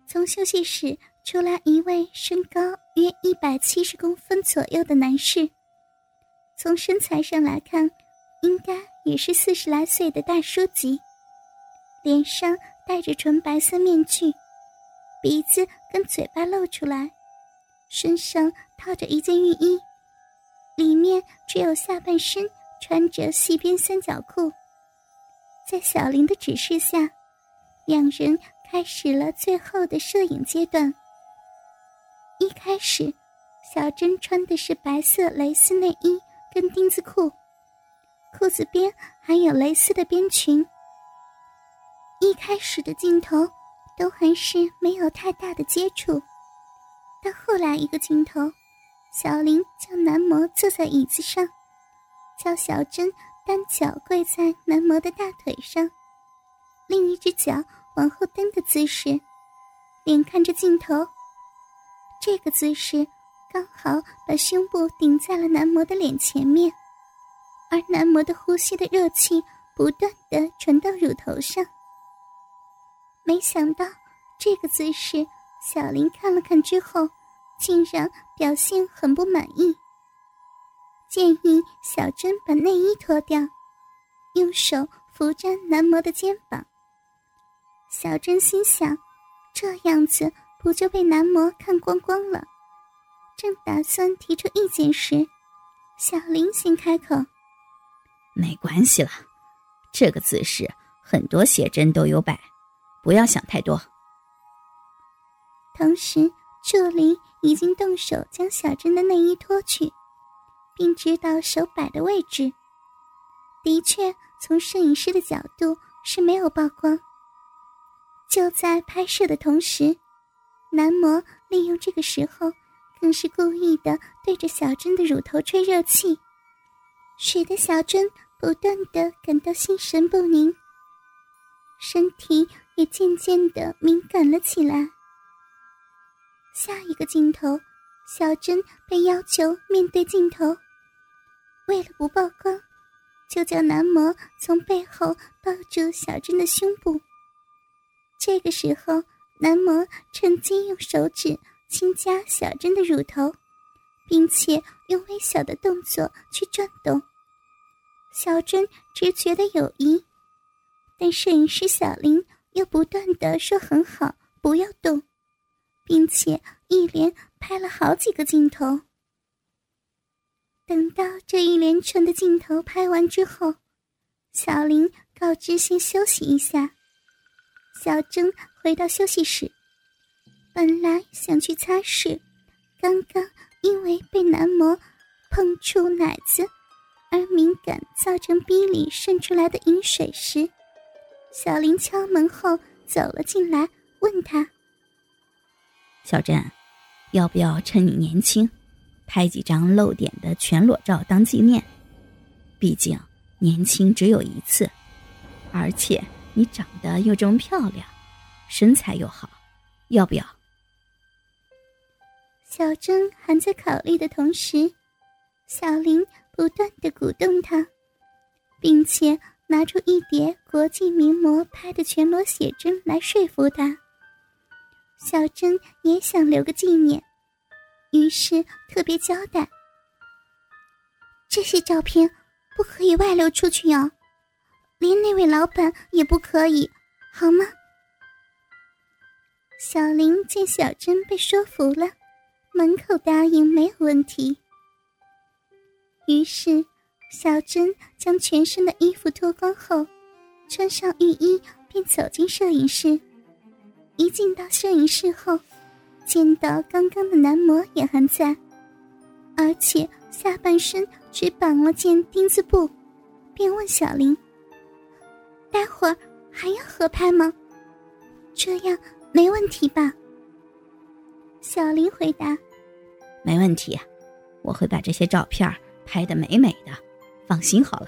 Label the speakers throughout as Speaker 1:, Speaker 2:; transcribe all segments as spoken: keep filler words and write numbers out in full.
Speaker 1: 从休息室出来一位身高约一百七十公分左右的男士，从身材上来看，应该也是四十来岁的大叔级，脸上戴着纯白色面具，鼻子跟嘴巴露出来，身上套着一件浴衣，里面只有下半身穿着细边三角裤。在小林的指示下，两人开始了最后的摄影阶段。一开始，小珍穿的是白色蕾丝内衣跟丁字裤，裤子边还有蕾丝的边裙。一开始的镜头都还是没有太大的接触，到后来一个镜头，小林叫男模坐在椅子上，叫小珍单脚跪在男模的大腿上，另一只脚往后蹬的姿势，脸看着镜头。这个姿势刚好把胸部顶在了男模的脸前面，而男模的呼吸的热气不断地传到乳头上。没想到这个姿势，小林看了看之后，竟然表现很不满意，建议小珍把内衣脱掉，用手扶着男模的肩膀。小珍心想，这样子不就被男模看光光了？正打算提出意见时，小林先开口：
Speaker 2: 没关系了，这个姿势很多写真都有摆，不要想太多。
Speaker 1: 同时助理已经动手将小珍的内衣脱去，并指导手摆的位置。的确，从摄影师的角度是没有曝光。就在拍摄的同时，男模利用这个时候更是故意地对着小珍的乳头吹热气，使得小珍不断地感到心神不宁，身体也渐渐地敏感了起来。下一个镜头，小珍被要求面对镜头，为了不曝光，就叫男模从背后抱住小珍的胸部。这个时候，男模趁机用手指轻夹小珍的乳头，并且用微小的动作去转动。小珍只觉得有疑，但摄影师小林又不断地说很好，不要动，并且一连拍了好几个镜头。等到这一连串的镜头拍完之后，小林告知先休息一下。小珍回到休息室，本来想去擦拭刚刚因为被男模碰触奶子而敏感造成逼里渗出来的饮水时，小林敲门后走了进来，问他：
Speaker 2: 小珍，要不要趁你年轻拍几张露点的全裸照当纪念？毕竟年轻只有一次，而且你长得又这么漂亮，身材又好，要不要？
Speaker 1: 小珍还在考虑的同时，小林不断地鼓动她，并且拿出一叠国际名模拍的全裸写真来说服她。小珍也想留个纪念，于是特别交代：这些照片不可以外流出去哦，连那位老板也不可以，好吗？小林见小珍被说服了，满口答应没有问题。于是小珍将全身的衣服脱光后，穿上浴衣便走进摄影室。一进到摄影室后，见到刚刚的男模也还在，而且下半身只绑了件丁字布，便问小林：待会儿还要合拍吗？这样没问题吧？小林回答：
Speaker 2: 没问题，我会把这些照片拍得美美的，放心好了。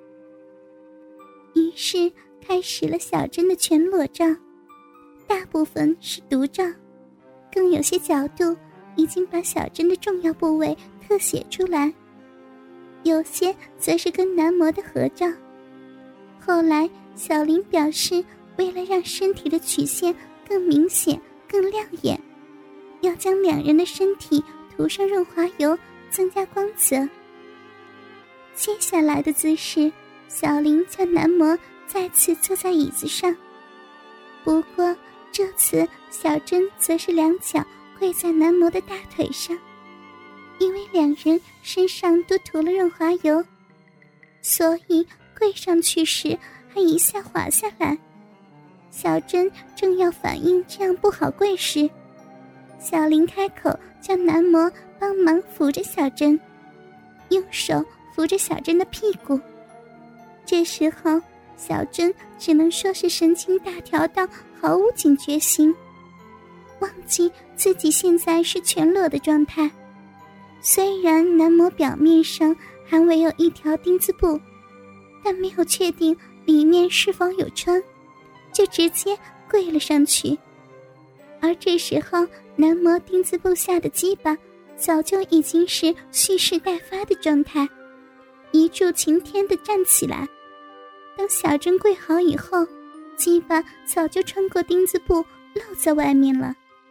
Speaker 1: 于是开始了小珍的全裸照，大部分是独照，更有些角度已经把小珍的重要部位特写出来，有些则是跟男模的合照。后来小林表示，为了让身体的曲线更明显更亮眼，要将两人的身体涂上润滑油，增加光泽。接下来的姿势，小林叫男模再次坐在椅子上，不过这次小珍则是两脚跪在男模的大腿上，因为两人身上都涂了润滑油，所以跪上去时还一下滑下来。小珍正要反应这样不好跪时，小林开口叫男模帮忙扶着小珍，用手扶着小珍的屁股。这时候小珍只能说是神经大条到毫无警觉性，忘记自己现在是全裸的状态。虽然男模表面上还围有一条丁字布，但没有确定里面是否有穿，就直接跪了上去。而这时候男模丁字布下的鸡巴早就已经是蓄势待发的状态，一柱擎天地站起来。当小珍跪好以后，鸡巴早就穿过丁字布露在外面了。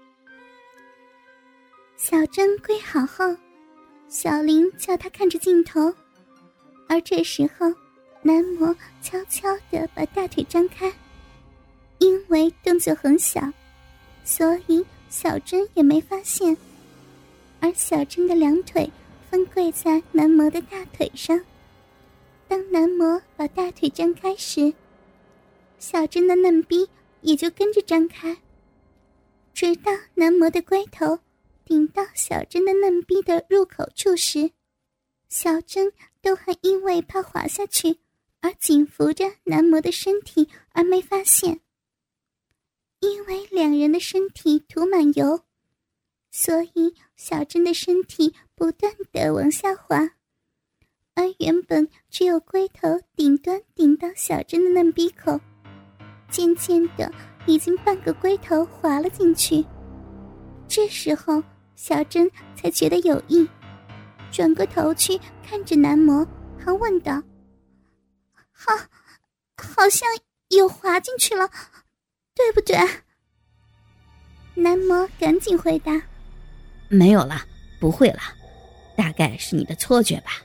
Speaker 1: 小珍跪好后，小林叫她看着镜头，而这时候男模悄悄地把大腿张开，因为动作很小，所以小珍也没发现。而小珍的两腿分跪在男模的大腿上，当男模把大腿张开时，小珍的嫩逼也就跟着张开，直到男模的龟头顶到小珍的嫩逼的入口处时，小珍都还因为怕滑下去而紧扶着男模的身体而没发现。因为两人的身体涂满油，所以小珍的身体不断地往下滑，而原本只有龟头顶端顶到小珍的嫩逼口，渐渐的已经半个龟头滑了进去。这时候小珍才觉得有意，转过头去看着男模，还问道：好好像有滑进去了，对不对？男模赶紧回答：
Speaker 2: 没有了，不会了，大概是你的错觉吧。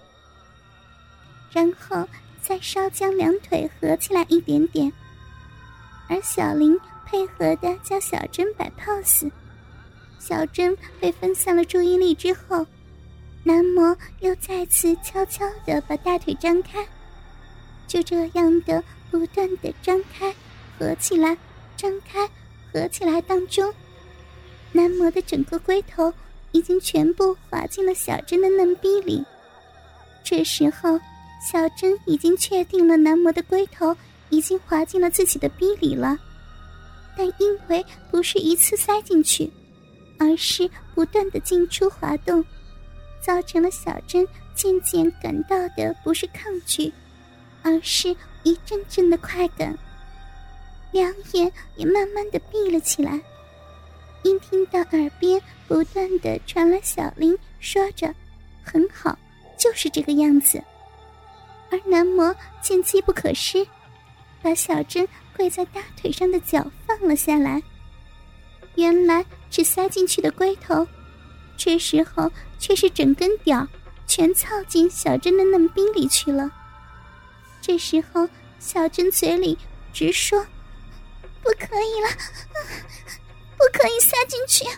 Speaker 1: 然后再稍将两腿合起来一点点，而小林配合的叫小珍摆 pose。 小珍被分散了注意力之后，男模又再次悄悄地把大腿张开，就这样的不断地张开合起来张开合起来当中，男模的整个龟头已经全部滑进了小珍的嫩逼里。这时候小珍已经确定了男模的龟头已经滑进了自己的逼里了，但因为不是一次塞进去，而是不断的进出滑动，造成了小珍渐渐感到的不是抗拒，而是一阵阵的快感，两眼也慢慢的闭了起来。因听到耳边不断的传来小林说着很好，就是这个样子，而男模见机不可失，把小珍跪在大腿上的脚放了下来。原来只塞进去的龟头，这时候却是整根屌全操进小珍的嫩逼里去了。这时候小珍嘴里直说：不可以了，不可以塞进去。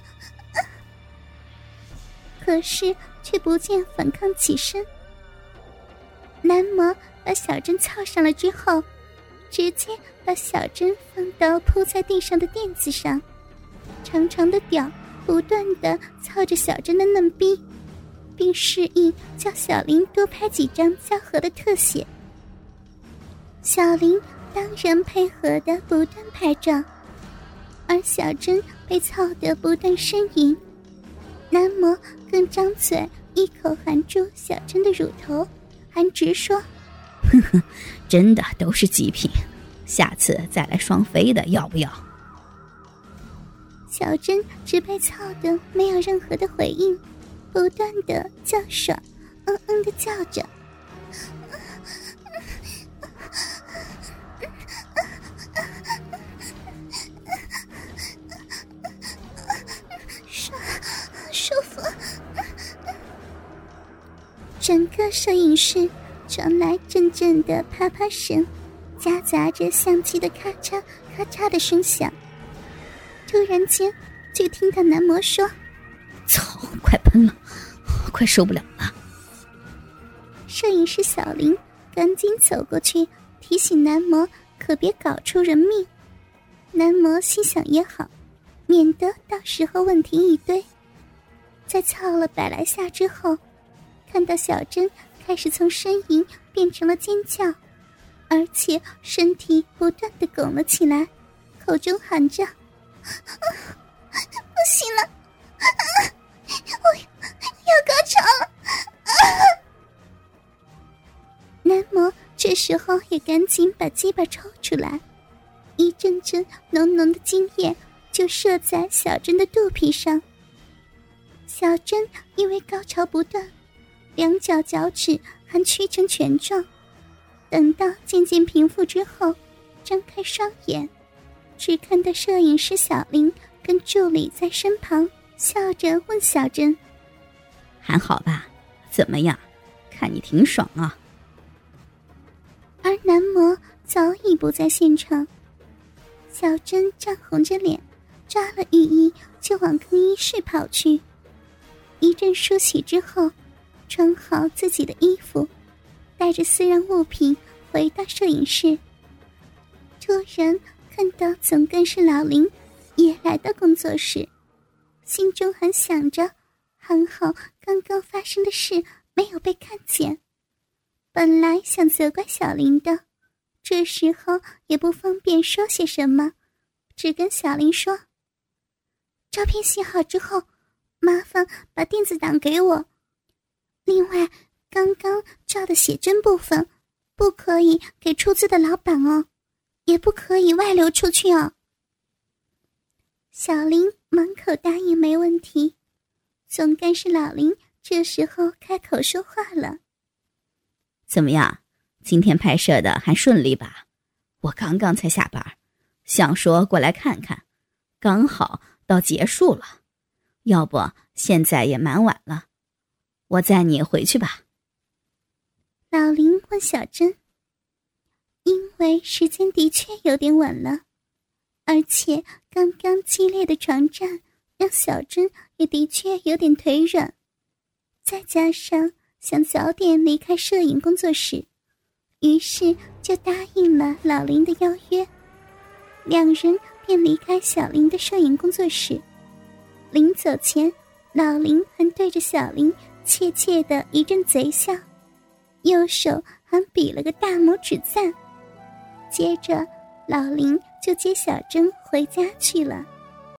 Speaker 1: 可是却不见反抗起身。男模把小珍操上了之后，直接把小珍放到铺在地上的垫子上，长长的屌不断地操着小珍的嫩逼，并示意叫小林多拍几张交合的特写。小林当然配合的不断拍照，而小珍被操得不断呻吟，男模更张嘴一口含住小珍的乳头，还直说：
Speaker 2: 呵呵，真的都是极品，下次再来双飞的要不要？
Speaker 1: 小珍只被操得没有任何的回应，不断的叫爽，嗯嗯的叫着。 整个摄影室传来阵阵的啪啪声，夹杂着相机的咔嚓咔嚓的声响。突然间就听到男模说：
Speaker 2: 操，快喷了，快受不了了。
Speaker 1: 摄影师小林赶紧走过去提醒男模可别搞出人命。男模心想也好，免得到时候问题一堆。在操了百来下之后，看到小珍开始从呻吟变成了尖叫，而且身体不断地拱了起来，口中喊着：不行了，我要高潮了。男模这时候也赶紧把鸡巴抽出来，一阵阵浓浓的精液就射在小珍的肚皮上。小珍因为高潮不断，两脚脚趾还屈成拳状，等到渐渐平复之后，张开双眼，只看到摄影师小林跟助理在身旁笑着问小珍：
Speaker 2: 还好吧？怎么样？看你挺爽啊。
Speaker 1: 而男模早已不在现场。小珍涨红着脸，抓了浴衣就往更衣室跑去。一阵梳洗之后，穿好自己的衣服，带着私人物品回到摄影室。突然看到总干事老林也来到工作室，心中还想着还好刚刚发生的事没有被看见。本来想责怪小林的，这时候也不方便说些什么，只跟小林说：照片洗好之后，麻烦把电子档给我。另外，刚刚照的写真部分不可以给出资的老板哦，也不可以外流出去哦。小林满口答应没问题。总干事老林这时候开口说话了：
Speaker 2: 怎么样？今天拍摄的还顺利吧？我刚刚才下班，想说过来看看，刚好到结束了。要不现在也蛮晚了，我载你回去吧。
Speaker 1: 老林问小珍，因为时间的确有点晚了，而且刚刚激烈的床战让小珍也的确有点腿软，再加上想早点离开摄影工作室，于是就答应了老林的邀约。两人便离开小林的摄影工作室。临走前，老林还对着小林怯怯的一阵贼笑，右手还比了个大拇指赞。接着老林就接小珍回家去了。